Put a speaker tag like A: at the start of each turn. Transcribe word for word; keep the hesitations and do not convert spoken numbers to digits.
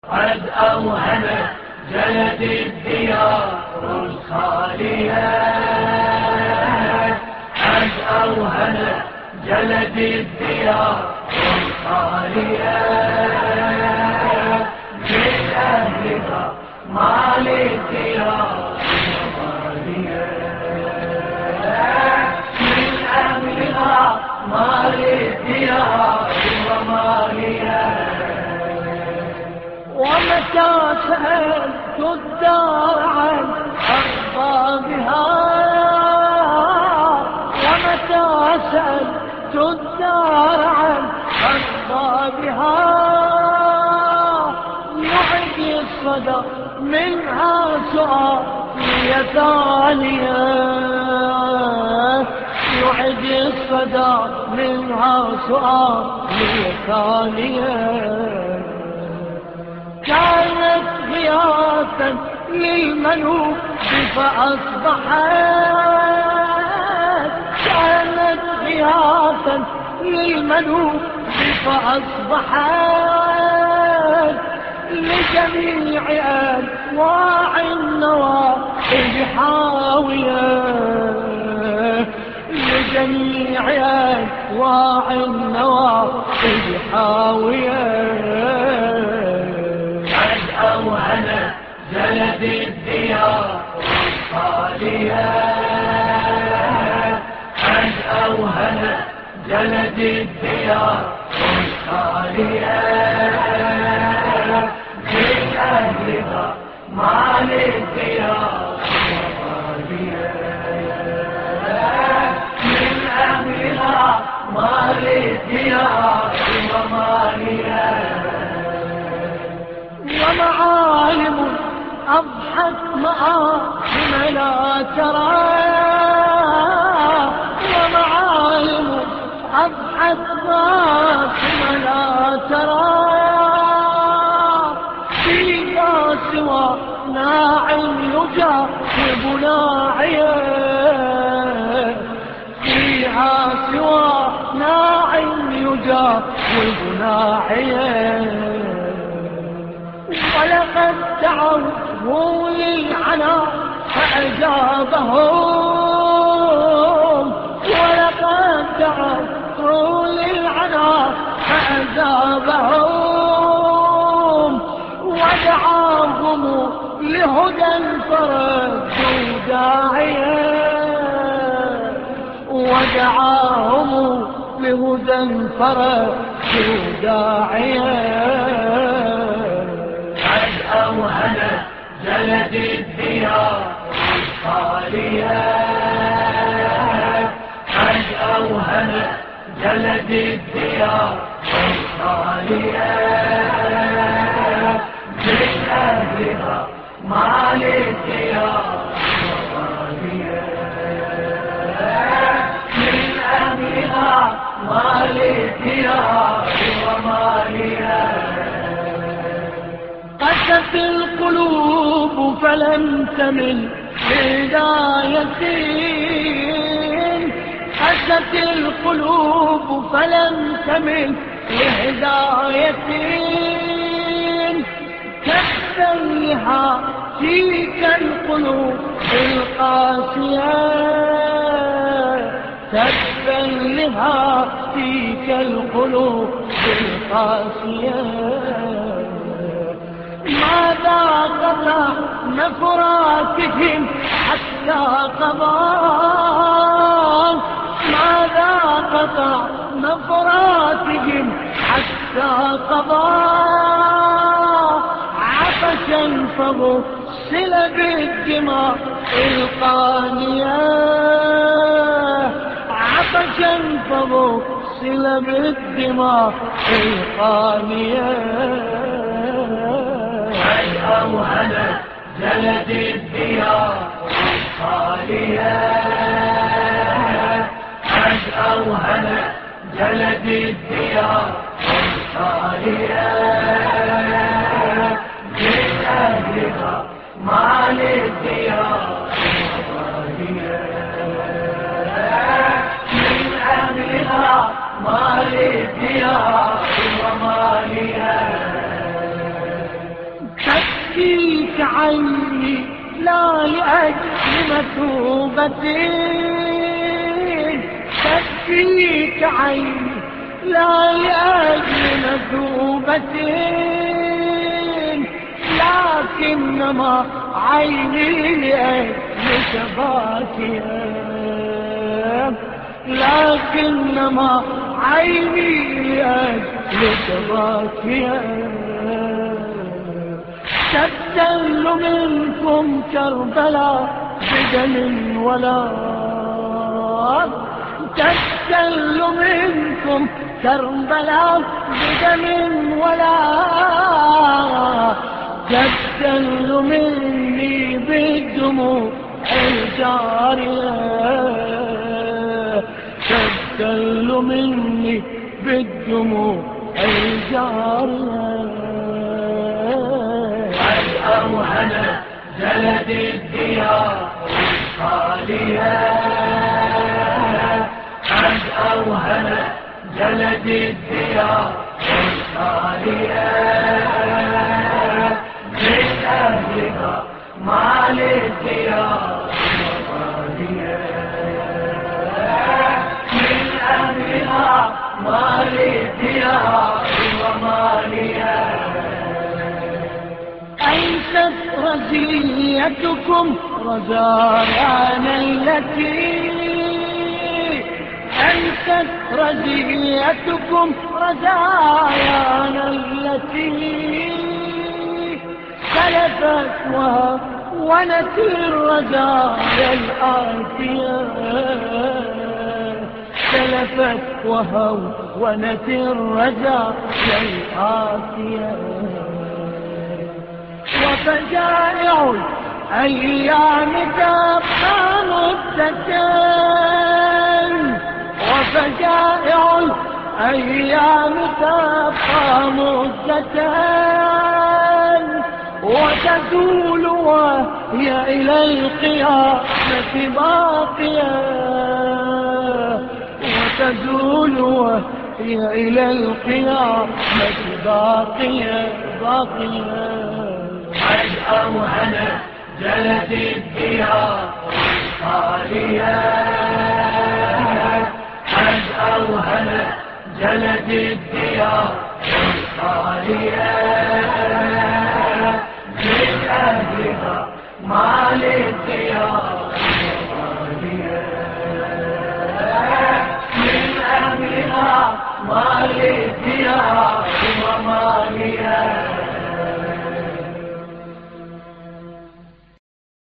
A: قد أوهن جلد الديار الخالية، قد أوهن جلد الديار الخالية، من أهلها مال الديار الخالية، من أهلها مال الديار الخالية.
B: ومتى سألت الدار عن أربابها، ومتى سألت الدار عن أربابها، يعد الصدى منها سؤالي ثانية، يعد الصدى منها سؤالي ثانية. كانت غياثا للملوك فأصبحت، كانت غياثا للملوك فأصبحت لجميع أنواع النوائب حاوية، لجميع أنواع النوائب حاوية.
A: أوهن جلد الديار الخالية، قد أوهن جلد الديار الخالية، من أهلها مال الديار الخالية، من أهلها مال الديار الخالية.
B: ومعالم أضحت معالم لا ترى، ومعالم أضحت معالم لا ترى، فيها سوى ناع يجاوب ناعيا، فيها سوى ناع يجاوب ناعيا. ولقد دعوا للعنا فأجابهم، ولقد دعوا للعنا فأجابهم، ودعاهم لهدى فردوا داعيا، ودعاهم لهدى فردوا داعيا.
A: أوهن جلد الديار الخالية، قد أوهن جلد الديار الخالية، من أهلها مال الديار الخالية، من أهلها مال الديار الخالية.
B: قست القلوب فلم تمل هداية، قست القلوب فلم تمل لهداية، كفا لها تلك القلوب القاسية، كفا لها تلك القلوب القاسية. ماذا قطع نفراتهم حتى قضى، ماذا قطع نفراتهم حتى قضى، عطشا فغسل بالدماء القانية، عطشا فغسل بالدماء القانية.
A: أوهن جلد الديار الخالية، قد أوهن جلد الديار الخالية، من أهلها مال الديار الخالية، من أهلها مال الديار ومالها.
B: تبكيك عيني لا لأجل مثوبة، تبكيك عيني لا لأجل مثوبة، لكنما عيني لأجلك باكية، لكنما عيني لأجلك باكية. تبتل منكم كربلاء بدم ولا، تبتل منكم كربلاء بدم ولا، تبتل مني بالدموع الجارية، تبتل مني بالدموع الجارية.
A: قد أوهن جلد الديار خالية، قد أوهن جلد الديار خالية، من أهلها مال الديار خالية، من أهلها مال الديار ومالية.
B: أيست رزيتكم رزايانا التي، أيست رزيتكم رزايانا التي، سلفت وهونت الرزايا الآتية، سلفت وهونت الرزايا الآتية. وفجائع الأيام تبقى مدة، وفجائع الأيام تبقى مدة، وتزول وهي إلى القيامة باقية، وتزول وهي إلى القيامة باقية باقية.
A: قد أوهن جلد الديار خالية، قد أوهن جلد الديار خالية،